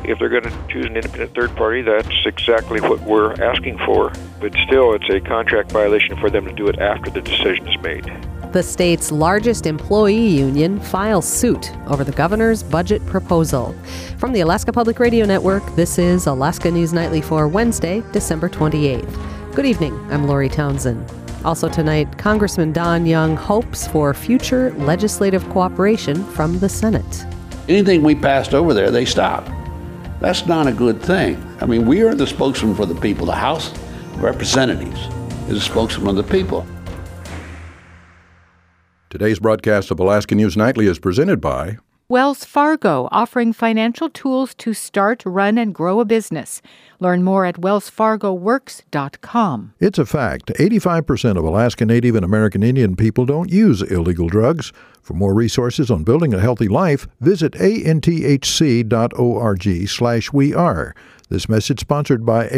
if they're going to choose an independent third party, that's exactly what we're asking for. But still, it's a contract violation for them to do it after the decision is made. The state's largest employee union files suit over the governor's budget proposal. From the Alaska Public Radio Network, this is Alaska News Nightly for Wednesday, December 28th. Good evening, I'm Lori Townsend. Also tonight, Congressman Don Young hopes for future legislative cooperation from the Senate. Anything we passed over there, they stopped. That's not a good thing. I mean, we are the spokesman for the people. The House of Representatives is a spokesman of the people. Today's broadcast of Alaska News Nightly is presented by Wells Fargo, offering financial tools to start, run, and grow a business. Learn more at wellsfargoworks.com. It's a fact. 85% of Alaska Native and American Indian people don't use illegal drugs. For more resources on building a healthy life, visit anthc.org/weare. This message sponsored by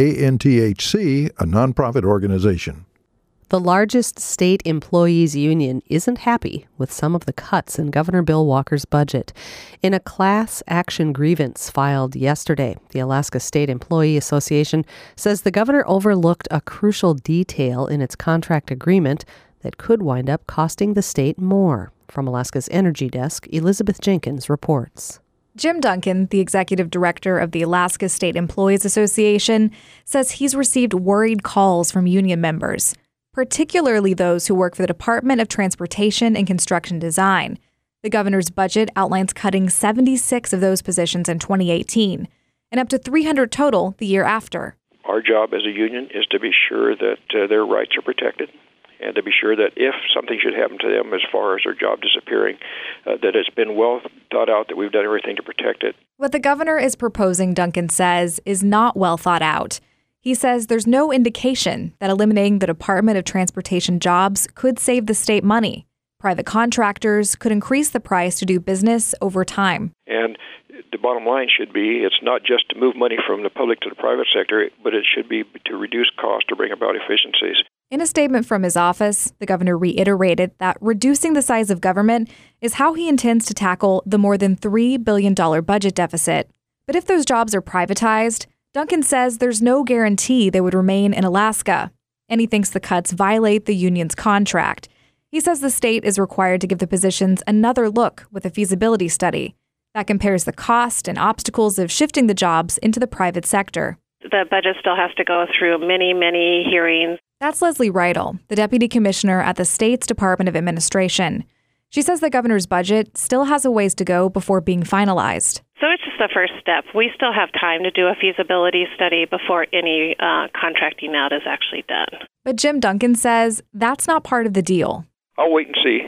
ANTHC, a nonprofit organization. The largest state employees union isn't happy with some of the cuts in Governor Bill Walker's budget. In a class action grievance filed yesterday, the Alaska State Employee Association says the governor overlooked a crucial detail in its contract agreement that could wind up costing the state more. From Alaska's Energy Desk, Elizabeth Jenkins reports. Jim Duncan, the executive director of the Alaska State Employees Association, says he's received worried calls from union members, particularly those who work for the Department of Transportation and Construction Design. The governor's budget outlines cutting 76 of those positions in 2018 and up to 300 total the year after. Our job as a union is to be sure that their rights are protected and to be sure that if something should happen to them as far as their job disappearing, that it's been well thought out, that we've done everything to protect it. What the governor is proposing, Duncan says, is not well thought out. He says there's no indication that eliminating the Department of Transportation jobs could save the state money. Private contractors could increase the price to do business over time. And the bottom line should be it's not just to move money from the public to the private sector, but it should be to reduce cost to bring about efficiencies. In a statement from his office, the governor reiterated that reducing the size of government is how he intends to tackle the more than $3 billion budget deficit. But if those jobs are privatized, Duncan says there's no guarantee they would remain in Alaska, and he thinks the cuts violate the union's contract. He says the state is required to give the positions another look with a feasibility study that compares the cost and obstacles of shifting the jobs into the private sector. The budget still has to go through many hearings. That's Leslie Reidel, the deputy commissioner at the state's Department of Administration. She says the governor's budget still has a ways to go before being finalized. So it's just the first step. We still have time to do a feasibility study before any contracting out is actually done. But Jim Duncan says that's not part of the deal. I'll wait and see.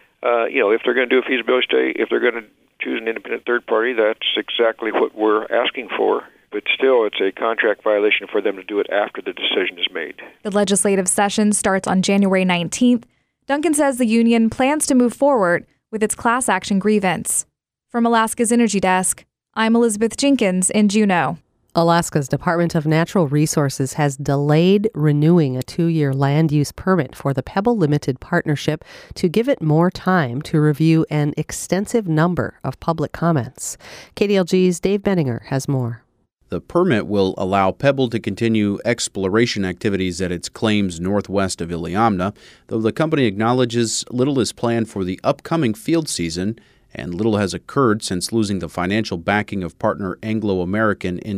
If they're going to do a feasibility study, if they're going to choose an independent third party, that's exactly what we're asking for. But still, it's a contract violation for them to do it after the decision is made. The legislative session starts on January 19th. Duncan says the union plans to move forward with its class action grievance. From Alaska's Energy Desk, I'm Elizabeth Jenkins in Juneau. Alaska's Department of Natural Resources has delayed renewing a 2-year land use permit for the Pebble Limited Partnership to give it more time to review an extensive number of public comments. KDLG's Dave Benninger has more. The permit will allow Pebble to continue exploration activities at its claims northwest of Iliamna, though the company acknowledges little is planned for the upcoming field season, and little has occurred since losing the financial backing of partner Anglo American in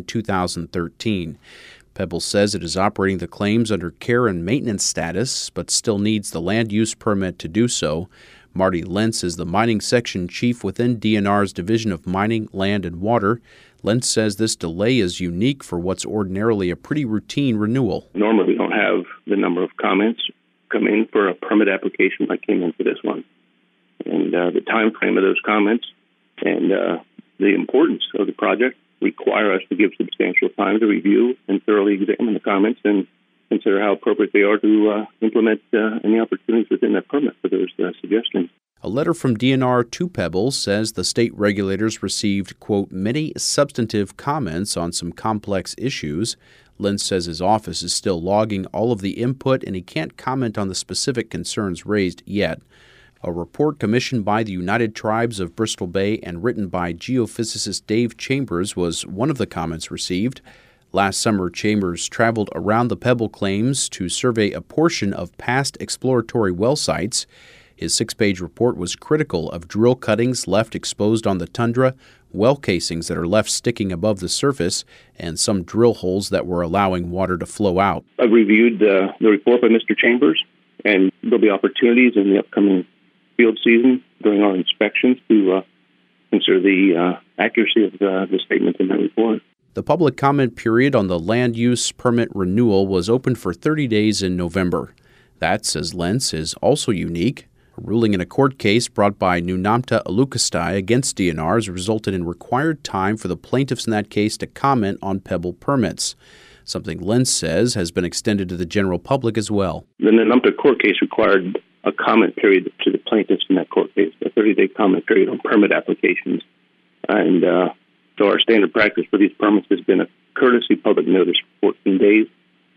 2013. Pebble says it is operating the claims under care and maintenance status, but still needs the land use permit to do so. Marty Lentz is the mining section chief within DNR's Division of Mining, Land, and Water. Lentz says this delay is unique for what's ordinarily a pretty routine renewal. Normally, we don't have the number of comments come in for a permit application like came in for this one. And the time frame of those comments and the importance of the project require us to give substantial time to review and thoroughly examine the comments and consider how appropriate they are to implement any opportunities within that permit for those suggestions. A letter from DNR to Pebble says the state regulators received, quote, many substantive comments on some complex issues. Lentz says his office is still logging all of the input and he can't comment on the specific concerns raised yet. A report commissioned by the United Tribes of Bristol Bay and written by geophysicist Dave Chambers was one of the comments received. Last summer, Chambers traveled around the Pebble claims to survey a portion of past exploratory well sites. His 6-page report was critical of drill cuttings left exposed on the tundra, well casings that are left sticking above the surface, and some drill holes that were allowing water to flow out. I've reviewed the report by Mr. Chambers, and there'll be opportunities in the upcoming field season during our inspections to consider the accuracy of the statements in that report. The public comment period on the land use permit renewal was open for 30 days in November. That, says Lentz, is also unique. A ruling in a court case brought by Nunamta Alukastai against DNR has resulted in required time for the plaintiffs in that case to comment on Pebble permits, something Lentz says has been extended to the general public as well. The Nunamta court case required a comment period to the plaintiffs in that court case, a 30-day comment period on permit applications. And so our standard practice for these permits has been a courtesy public notice for 14 days.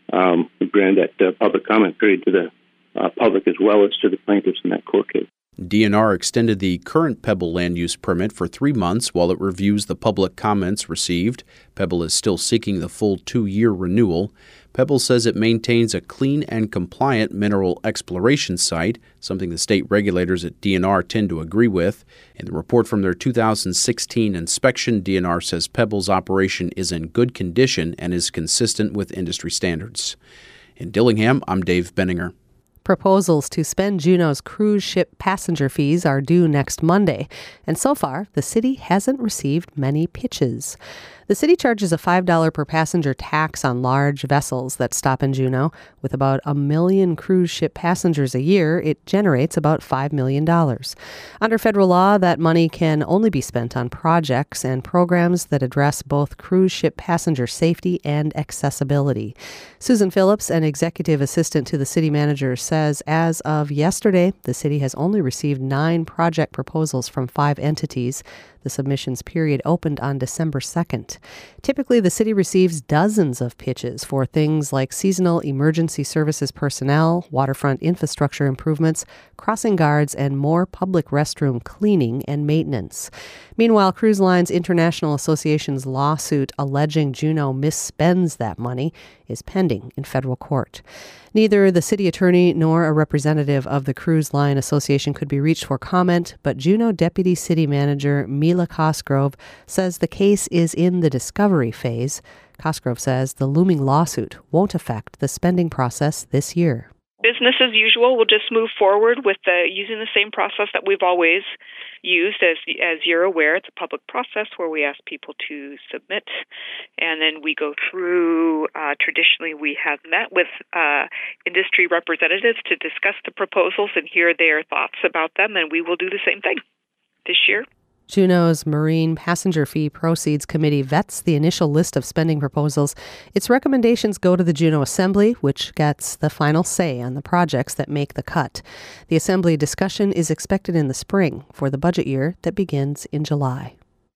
We granted that public comment period to the public as well as to the plaintiffs in that court case. DNR extended the current Pebble land use permit for 3 months while it reviews the public comments received. Pebble is still seeking the full 2-year renewal. Pebble says it maintains a clean and compliant mineral exploration site, something the state regulators at DNR tend to agree with. In the report from their 2016 inspection, DNR says Pebble's operation is in good condition and is consistent with industry standards. In Dillingham, I'm Dave Benninger. Proposals to spend Juneau's cruise ship passenger fees are due next Monday, and so far, the city hasn't received many pitches. The city charges a $5 per passenger tax on large vessels that stop in Juneau. With about 1 million cruise ship passengers a year, it generates about $5 million. Under federal law, that money can only be spent on projects and programs that address both cruise ship passenger safety and accessibility. Susan Phillips, an executive assistant to the city manager, says as of yesterday, the city has only received 9 project proposals from 5 entities. The submissions period opened on December 2nd. Typically, the city receives dozens of pitches for things like seasonal emergency services personnel, waterfront infrastructure improvements, crossing guards, and more public restroom cleaning and maintenance. Meanwhile, Cruise Lines International Association's lawsuit alleging Juneau misspends that money is pending in federal court. Neither the city attorney nor a representative of the Cruise Line Association could be reached for comment, but Juneau Deputy City Manager Mila Cosgrove says the case is in the discovery phase. Cosgrove says the looming lawsuit won't affect the spending process this year. Business as usual. We'll just move forward with using the same process that we've always used. As you're aware, it's a public process where we ask people to submit, and then we go through. Traditionally, we have met with industry representatives to discuss the proposals and hear their thoughts about them, and we will do the same thing this year. Juneau's Marine Passenger Fee Proceeds Committee vets the initial list of spending proposals. Its recommendations go to the Juneau Assembly, which gets the final say on the projects that make the cut. The Assembly discussion is expected in the spring for the budget year that begins in July.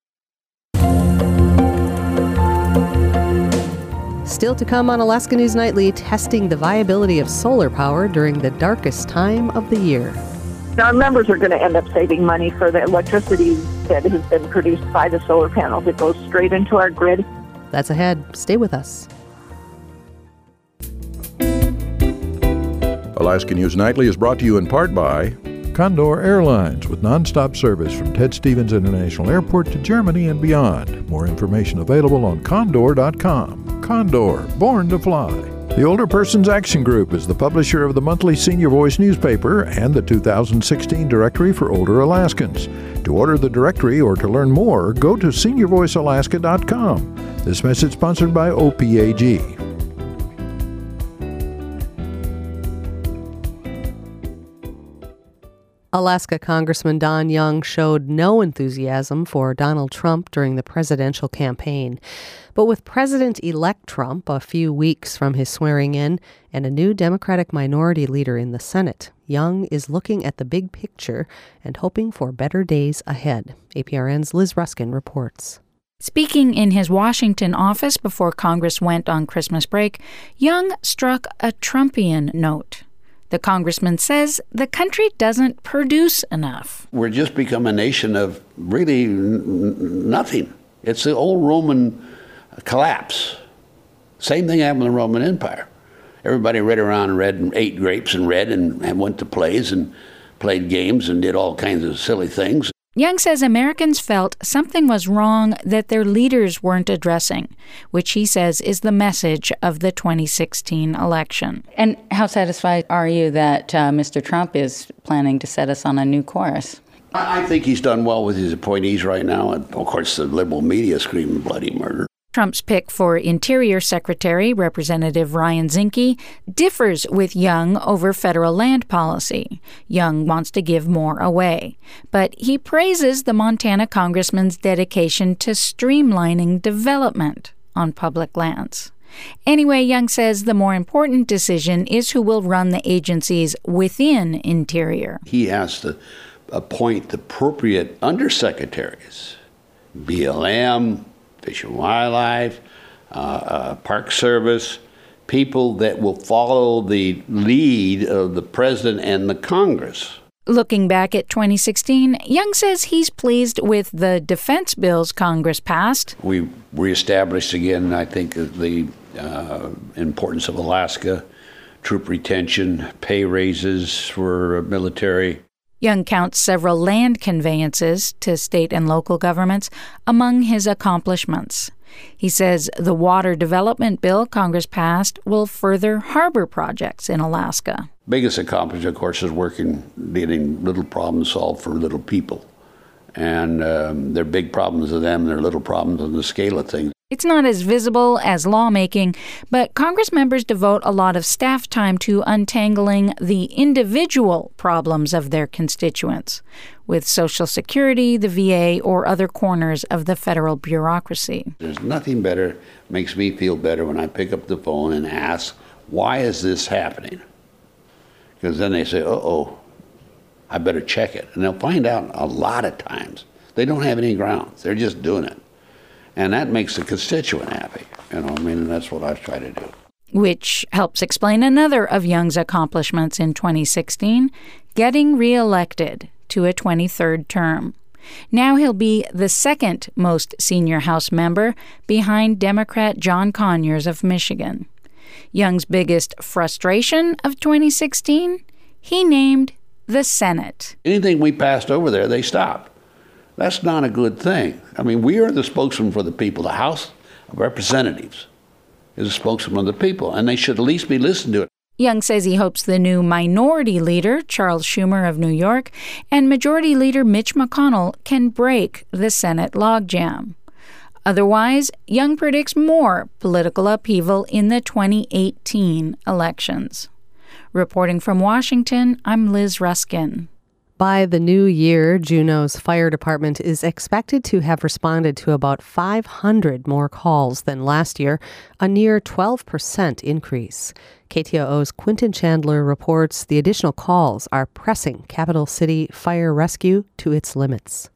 Still to come on Alaska News Nightly, testing the viability of solar power during the darkest time of the year. Our members are going to end up saving money for the electricity that has been produced by the solar panels. It goes straight into our grid. That's ahead. Stay with us. Alaska News Nightly is brought to you in part by Condor Airlines, with nonstop service from Ted Stevens International Airport to Germany and beyond. More information available on condor.com. Condor, born to fly. The Older Persons Action Group is the publisher of the monthly Senior Voice newspaper and the 2016 Directory for Older Alaskans. To order the directory or to learn more, go to seniorvoicealaska.com. This message sponsored by OPAG. Alaska Congressman Don Young showed no enthusiasm for Donald Trump during the presidential campaign. But with President-elect Trump a few weeks from his swearing in and a new Democratic minority leader in the Senate, Young is looking at the big picture and hoping for better days ahead. APRN's Liz Ruskin reports. Speaking in his Washington office before Congress went on Christmas break, Young struck a Trumpian note. The congressman says the country doesn't produce enough. We're just become a nation of really nothing. It's the old Roman collapse. Same thing happened in the Roman Empire. Everybody read around and read and ate grapes and read and went to plays and played games and did all kinds of silly things. Young says Americans felt something was wrong that their leaders weren't addressing, which he says is the message of the 2016 election. And how satisfied are you that Mr. Trump is planning to set us on a new course? I think he's done well with his appointees right now. And of course, the liberal media screaming bloody murder. Trump's pick for Interior Secretary, Representative Ryan Zinke, differs with Young over federal land policy. Young wants to give more away, but he praises the Montana congressman's dedication to streamlining development on public lands. Anyway, Young says the more important decision is who will run the agencies within Interior. He has to appoint the appropriate undersecretaries, BLM, Fish and Wildlife, Park Service, people that will follow the lead of the president and the Congress. Looking back at 2016, Young says he's pleased with the defense bills Congress passed. We reestablished again, I think, the importance of Alaska, troop retention, pay raises for military. Young counts several land conveyances to state and local governments among his accomplishments. He says the water development bill Congress passed will further harbor projects in Alaska. Biggest accomplishment, of course, is getting little problems solved for little people. And they're big problems to them, they're little problems on the scale of things. It's not as visible as lawmaking, but Congress members devote a lot of staff time to untangling the individual problems of their constituents, with Social Security, the VA, or other corners of the federal bureaucracy. There's nothing better, makes me feel better when I pick up the phone and ask, why is this happening? Because then they say, uh-oh, I better check it. And they'll find out a lot of times they don't have any grounds. They're just doing it. And that makes the constituent happy. And that's what I try to do. Which helps explain another of Young's accomplishments in 2016, getting reelected to a 23rd term. Now he'll be the second most senior House member behind Democrat John Conyers of Michigan. Young's biggest frustration of 2016? He named the Senate. Anything we passed over there, they stopped. That's not a good thing. We are the spokesman for the people. The House of Representatives is a spokesman of the people, and they should at least be listened to. Young says he hopes the new minority leader, Charles Schumer of New York, and Majority Leader Mitch McConnell can break the Senate logjam. Otherwise, Young predicts more political upheaval in the 2018 elections. Reporting from Washington, I'm Liz Ruskin. By the new year, Juneau's fire department is expected to have responded to about 500 more calls than last year, a near 12% increase. KTOO's Quinton Chandler reports the additional calls are pressing Capital City Fire Rescue to its limits.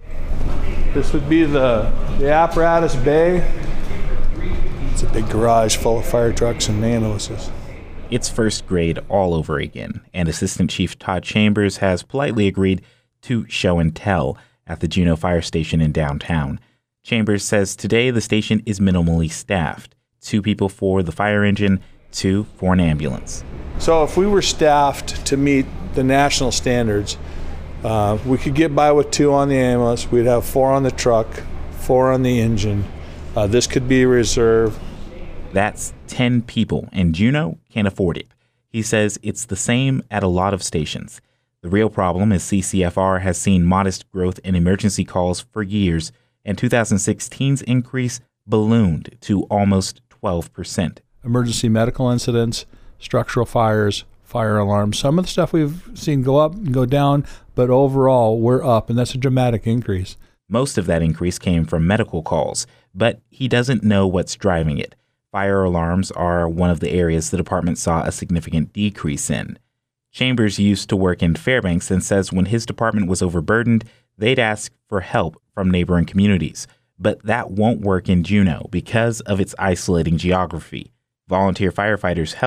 This would be the apparatus bay. It's a big garage full of fire trucks and ambulances. It's first grade all over again, and Assistant Chief Todd Chambers has politely agreed to show and tell at the Juneau Fire Station in downtown. Chambers says today the station is minimally staffed, 2 people for the fire engine, 2 for an ambulance. So if we were staffed to meet the national standards, we could get by with 2 on the ambulance, we'd have 4 on the truck, 4 on the engine. This could be a reserve. That's 10 people, and Juneau can't afford it. He says it's the same at a lot of stations. The real problem is CCFR has seen modest growth in emergency calls for years, and 2016's increase ballooned to almost 12%. Emergency medical incidents, structural fires, fire alarms, some of the stuff we've seen go up and go down, but overall we're up, and that's a dramatic increase. Most of that increase came from medical calls, but he doesn't know what's driving it. Fire alarms are one of the areas the department saw a significant decrease in. Chambers used to work in Fairbanks and says when his department was overburdened, they'd ask for help from neighboring communities. But that won't work in Juneau because of its isolating geography. Volunteer firefighters help,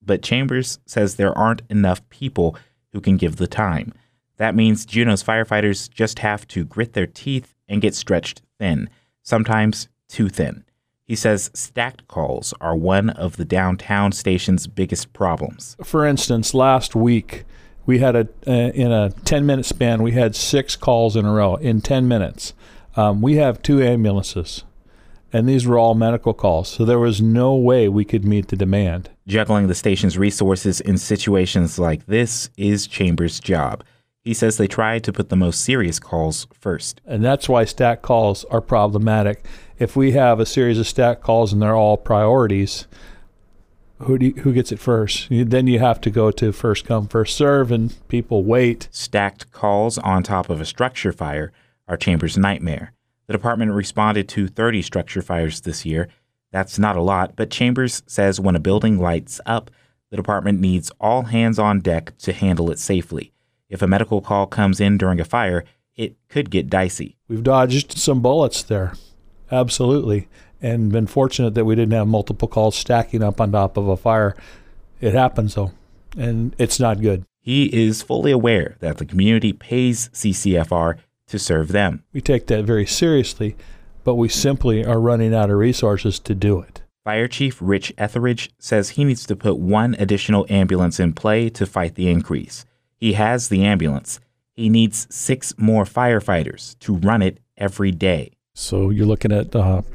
but Chambers says there aren't enough people who can give the time. That means Juneau's firefighters just have to grit their teeth and get stretched thin, sometimes too thin. He says stacked calls are one of the downtown station's biggest problems. For instance, last week, we had in a 10-minute span, we had 6 calls in a row in 10 minutes. We have 2 ambulances, and these were all medical calls, so there was no way we could meet the demand. Juggling the station's resources in situations like this is Chambers' job. He says they try to put the most serious calls first. And that's why stacked calls are problematic. If we have a series of stacked calls and they're all priorities, who gets it first? Then you have to go to first come, first serve, and people wait. Stacked calls on top of a structure fire are Chambers' nightmare. The department responded to 30 structure fires this year. That's not a lot, but Chambers says when a building lights up, the department needs all hands on deck to handle it safely. If a medical call comes in during a fire, it could get dicey. We've dodged some bullets there, absolutely, and been fortunate that we didn't have multiple calls stacking up on top of a fire. It happens, though, and it's not good. He is fully aware that the community pays CCFR to serve them. We take that very seriously, but we simply are running out of resources to do it. Fire Chief Rich Etheridge says he needs to put 1 additional ambulance in play to fight the increase. He has the ambulance. He needs 6 more firefighters to run it every day. So you're looking at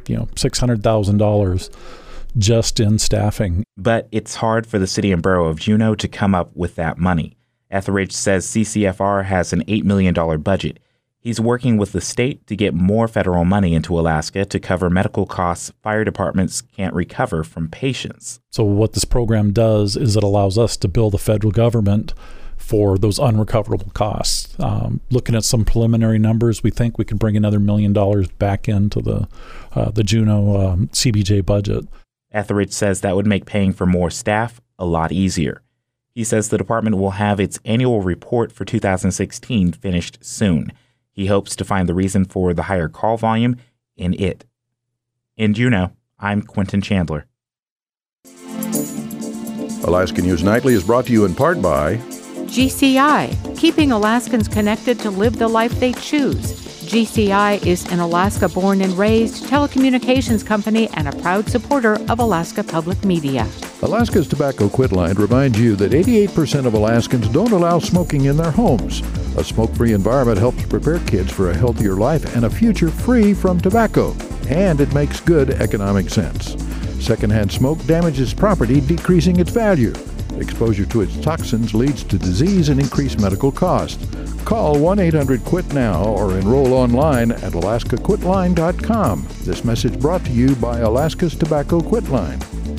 $600,000 just in staffing. But it's hard for the city and borough of Juneau to come up with that money. Etheridge says CCFR has an $8 million budget. He's working with the state to get more federal money into Alaska to cover medical costs fire departments can't recover from patients. So what this program does is it allows us to bill the federal government for those unrecoverable costs. Looking at some preliminary numbers, we think we can bring another $1 million back into the Juneau CBJ budget. Etheridge says that would make paying for more staff a lot easier. He says the department will have its annual report for 2016 finished soon. He hopes to find the reason for the higher call volume in it. In Juneau, I'm Quentin Chandler. Alaska News Nightly is brought to you in part by GCI, keeping Alaskans connected to live the life they choose. GCI is an Alaska-born and raised telecommunications company and a proud supporter of Alaska Public Media. Alaska's Tobacco Quit Line reminds you that 88% of Alaskans don't allow smoking in their homes. A smoke-free environment helps prepare kids for a healthier life and a future free from tobacco. And it makes good economic sense. Secondhand smoke damages property, decreasing its value. Exposure to its toxins leads to disease and increased medical costs. Call 1-800-QUIT-NOW or enroll online at alaskaquitline.com. This message brought to you by Alaska's Tobacco Quit Line.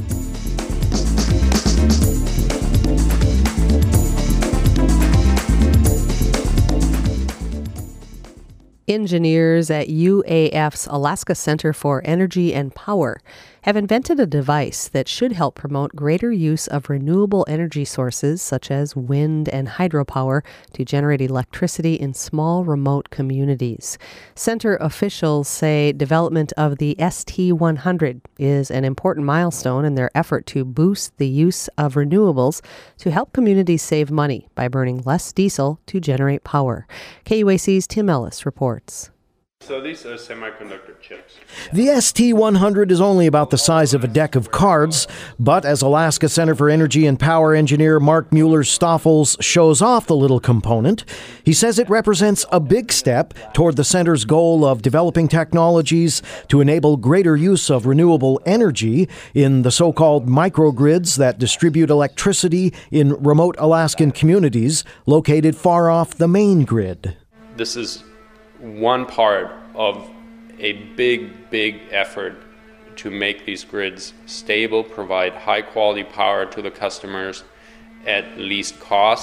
Engineers at UAF's Alaska Center for Energy and Power have invented a device that should help promote greater use of renewable energy sources such as wind and hydropower to generate electricity in small, remote communities. Center officials say development of the ST-100 is an important milestone in their effort to boost the use of renewables to help communities save money by burning less diesel to generate power. KUAC's Tim Ellis reports. So these are semiconductor chips. The ST-100 is only about the size of a deck of cards, but as Alaska Center for Energy and Power engineer Mark Mueller-Stoffels shows off the little component, he says it represents a big step toward the center's goal of developing technologies to enable greater use of renewable energy in the so-called microgrids that distribute electricity in remote Alaskan communities located far off the main grid. This is one part of a big effort to make these grids stable, provide high quality power to the customers at least cost.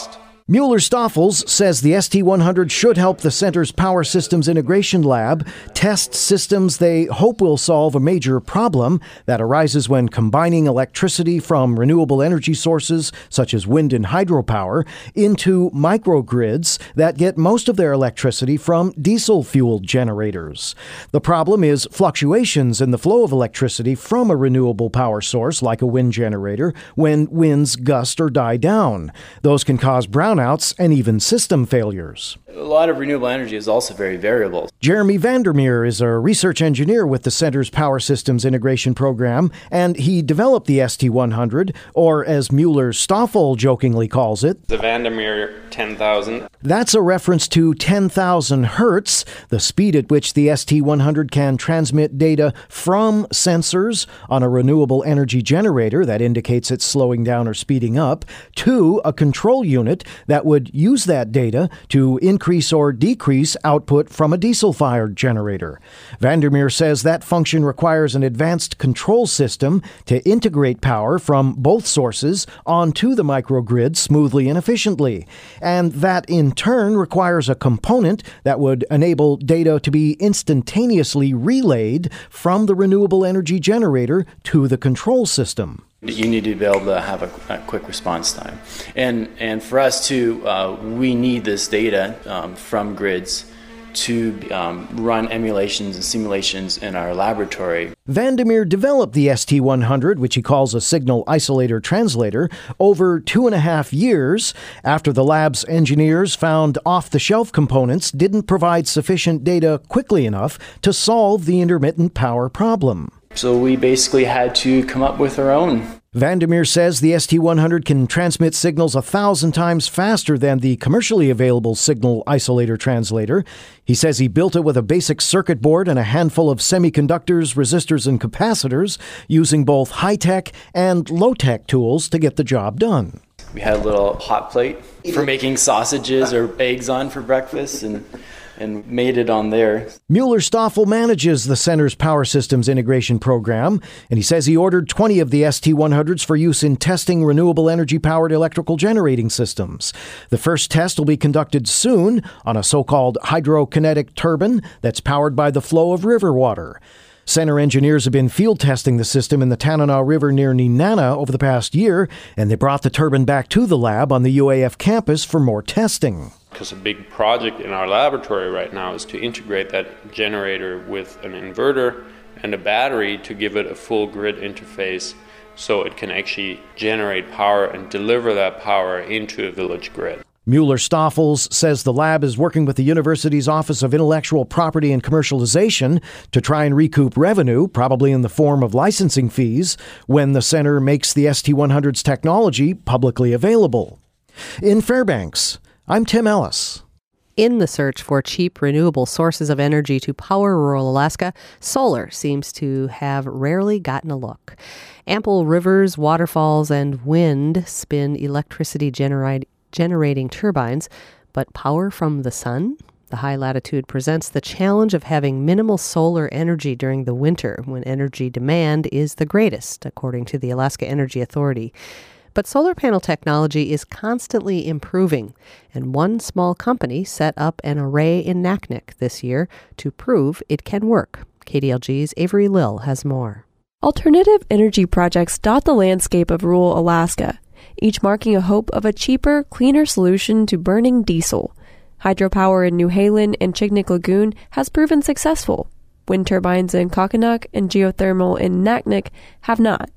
Mueller-Stoffels says the ST-100 should help the center's Power Systems Integration Lab test systems they hope will solve a major problem that arises when combining electricity from renewable energy sources, such as wind and hydropower, into microgrids that get most of their electricity from diesel-fueled generators. The problem is fluctuations in the flow of electricity from a renewable power source, like a wind generator, when winds gust or die down. Those can cause brownouts and even system failures. A lot of renewable energy is also very variable. Jeremy Vandermeer is a research engineer with the Center's Power Systems Integration Program, and he developed the ST-100, or as Mueller-Stoffel jokingly calls it, the Vandermeer 10,000. That's a reference to 10,000 hertz, the speed at which the ST-100 can transmit data from sensors on a renewable energy generator that indicates it's slowing down or speeding up, to a control unit that would use that data to increase or decrease output from a diesel-fired generator. Vandermeer says that function requires an advanced control system to integrate power from both sources onto the microgrid smoothly and efficiently. And that, in turn, requires a component that would enable data to be instantaneously relayed from the renewable energy generator to the control system. You need to be able to have a quick response time. And for us too, we need this data from grids to run emulations and simulations in our laboratory. Vandermeer developed the ST-100, which he calls a signal isolator translator, over 2.5 years after the lab's engineers found off-the-shelf components didn't provide sufficient data quickly enough to solve the intermittent power problem. So we basically had to come up with our own. Vandermeer says the ST-100 can transmit signals 1,000 times faster than the commercially available signal isolator translator. He says he built it with a basic circuit board and a handful of semiconductors, resistors, and capacitors, using both high-tech and low-tech tools to get the job done. We had a little hot plate for making sausages or eggs on for breakfast, and made it on there. Mueller-Stoffel manages the center's Power Systems Integration Program, and he says he ordered 20 of the ST-100s for use in testing renewable energy-powered electrical generating systems. The first test will be conducted soon on a so-called hydrokinetic turbine that's powered by the flow of river water. Center engineers have been field testing the system in the Tanana River near Nenana over the past year, and they brought the turbine back to the lab on the UAF campus for more testing. Because a big project in our laboratory right now is to integrate that generator with an inverter and a battery to give it a full grid interface so it can actually generate power and deliver that power into a village grid. Mueller-Stoffels says the lab is working with the university's Office of Intellectual Property and Commercialization to try and recoup revenue, probably in the form of licensing fees, when the center makes the ST-100's technology publicly available. In Fairbanks, I'm Tim Ellis. In the search for cheap, renewable sources of energy to power rural Alaska, solar seems to have rarely gotten a look. Ample rivers, waterfalls, and wind spin electricity generating turbines, but power from the sun? The high latitude presents the challenge of having minimal solar energy during the winter, when energy demand is the greatest, according to the Alaska Energy Authority. But solar panel technology is constantly improving, and one small company set up an array in Naknek this year to prove it can work. KDLG's Avery Lill has more. Alternative energy projects dot the landscape of rural Alaska, each marking a hope of a cheaper, cleaner solution to burning diesel. Hydropower in New Halen and Chignik Lagoon has proven successful. Wind turbines in Kakanuk and geothermal in Naknek have not.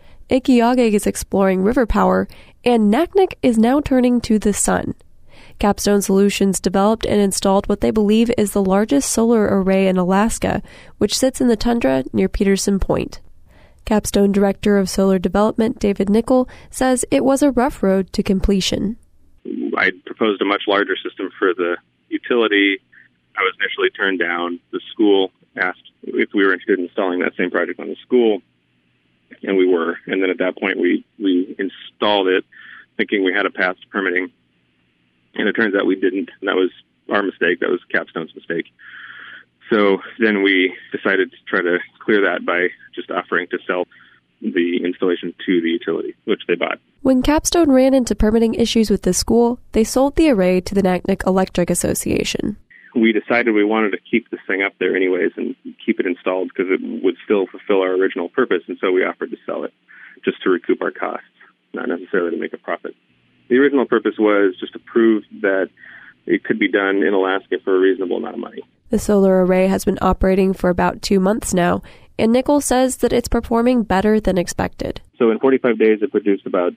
Ikiage is exploring river power, and Naknek is now turning to the sun. Capstone Solutions developed and installed what they believe is the largest solar array in Alaska, which sits in the tundra near Peterson Point. Capstone Director of Solar Development David Nickel says it was a rough road to completion. I proposed a much larger system for the utility. I was initially turned down. The school asked if we were interested in installing that same project on the school, and we were. And then at that point, we installed it, thinking we had a path to permitting. And it turns out we didn't, and that was our mistake. That was Capstone's mistake. So then we decided to try to clear that by just offering to sell the installation to the utility, which they bought. When Capstone ran into permitting issues with the school, they sold the array to the Naknek Electric Association. We decided we wanted to keep this thing up there anyways and keep it installed because it would still fulfill our original purpose, and so we offered to sell it just to recoup our costs, not necessarily to make a profit. The original purpose was just to prove that it could be done in Alaska for a reasonable amount of money. The solar array has been operating for about 2 months now, and Nichols says that it's performing better than expected. So in 45 days, it produced about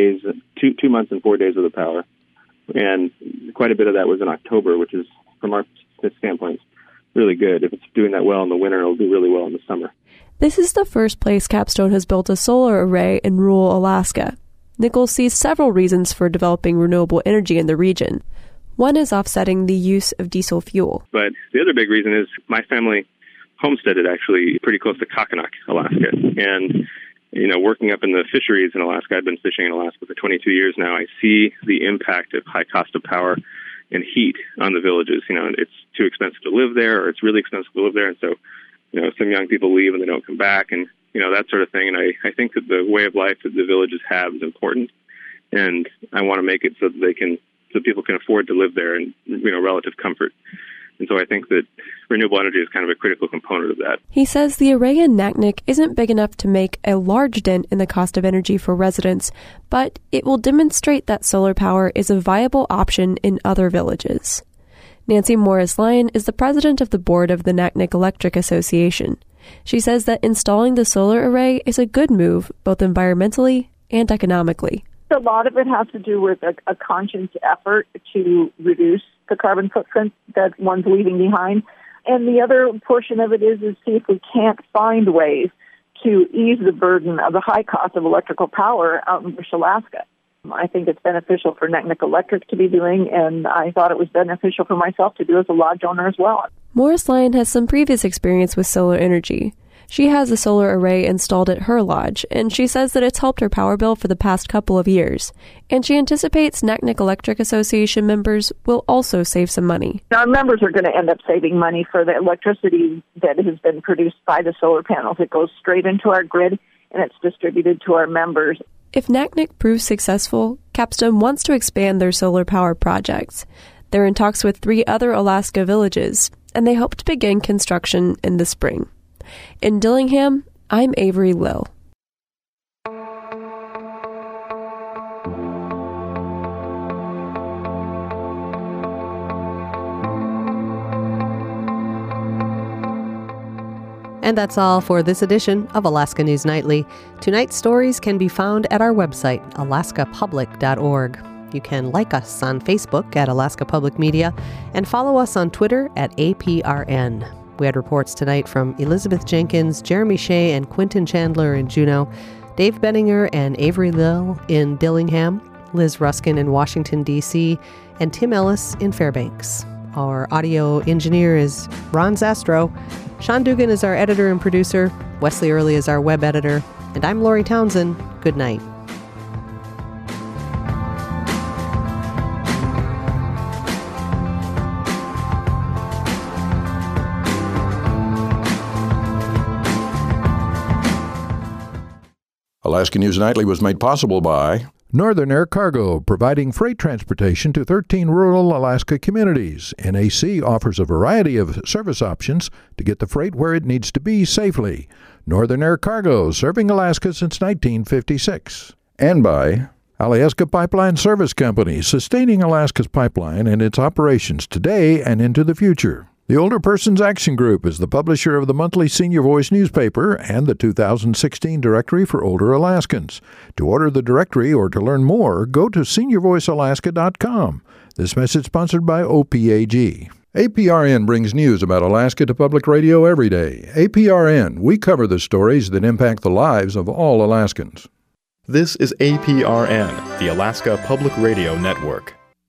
2 months and 4 days of the power. And quite a bit of that was in October, which is, from our standpoint, really good. If it's doing that well in the winter, it'll do really well in the summer. This is the first place Capstone has built a solar array in rural Alaska. Nichols sees several reasons for developing renewable energy in the region. One is offsetting the use of diesel fuel. But the other big reason is my family homesteaded actually pretty close to Kakkanuk, Alaska. And, working up in the fisheries in Alaska, I've been fishing in Alaska for 22 years now. I see the impact of high cost of power and heat on the villages. It's too expensive to live there, or it's really expensive to live there. And so, some young people leave and they don't come back, and, that sort of thing. And I think that the way of life that the villages have is important. And I want to make it so that people can afford to live there in, relative comfort. And so I think that renewable energy is kind of a critical component of that. He says the array in Naknek isn't big enough to make a large dent in the cost of energy for residents, but it will demonstrate that solar power is a viable option in other villages. Nancy Morris-Lyon is the president of the board of the Naknek Electric Association. She says that installing the solar array is a good move, both environmentally and economically. A lot of it has to do with a conscious effort to reduce the carbon footprint that one's leaving behind. And the other portion of it is see if we can't find ways to ease the burden of the high cost of electrical power out in British Alaska. I think it's beneficial for Naknek Electric to be doing, and I thought it was beneficial for myself to do as a lodge owner as well. Morris-Lyon has some previous experience with solar energy. She has a solar array installed at her lodge, and she says that it's helped her power bill for the past couple of years. And she anticipates Naknek Electric Association members will also save some money. Our members are going to end up saving money for the electricity that has been produced by the solar panels. It goes straight into our grid, and it's distributed to our members. If Naknek proves successful, Capstone wants to expand their solar power projects. They're in talks with 3 other Alaska villages, and they hope to begin construction in the spring. In Dillingham, I'm Avery Lill. And that's all for this edition of Alaska News Nightly. Tonight's stories can be found at our website, alaskapublic.org. You can like us on Facebook at Alaska Public Media and follow us on Twitter at APRN. We had reports tonight from Elizabeth Jenkins, Jeremy Shea, and Quentin Chandler in Juneau, Dave Benninger and Avery Lill in Dillingham, Liz Ruskin in Washington, D.C., and Tim Ellis in Fairbanks. Our audio engineer is Ron Zastro. Sean Dugan is our editor and producer. Wesley Early is our web editor. And I'm Lori Townsend. Good night. Alaska News Nightly was made possible by Northern Air Cargo, providing freight transportation to 13 rural Alaska communities. NAC offers a variety of service options to get the freight where it needs to be safely. Northern Air Cargo, serving Alaska since 1956. And by Alyeska Pipeline Service Company, sustaining Alaska's pipeline and its operations today and into the future. The Older Persons Action Group is the publisher of the monthly Senior Voice newspaper and the 2016 Directory for Older Alaskans. To order the directory or to learn more, go to seniorvoicealaska.com. This message sponsored by OPAG. APRN brings news about Alaska to public radio every day. APRN, we cover the stories that impact the lives of all Alaskans. This is APRN, the Alaska Public Radio Network.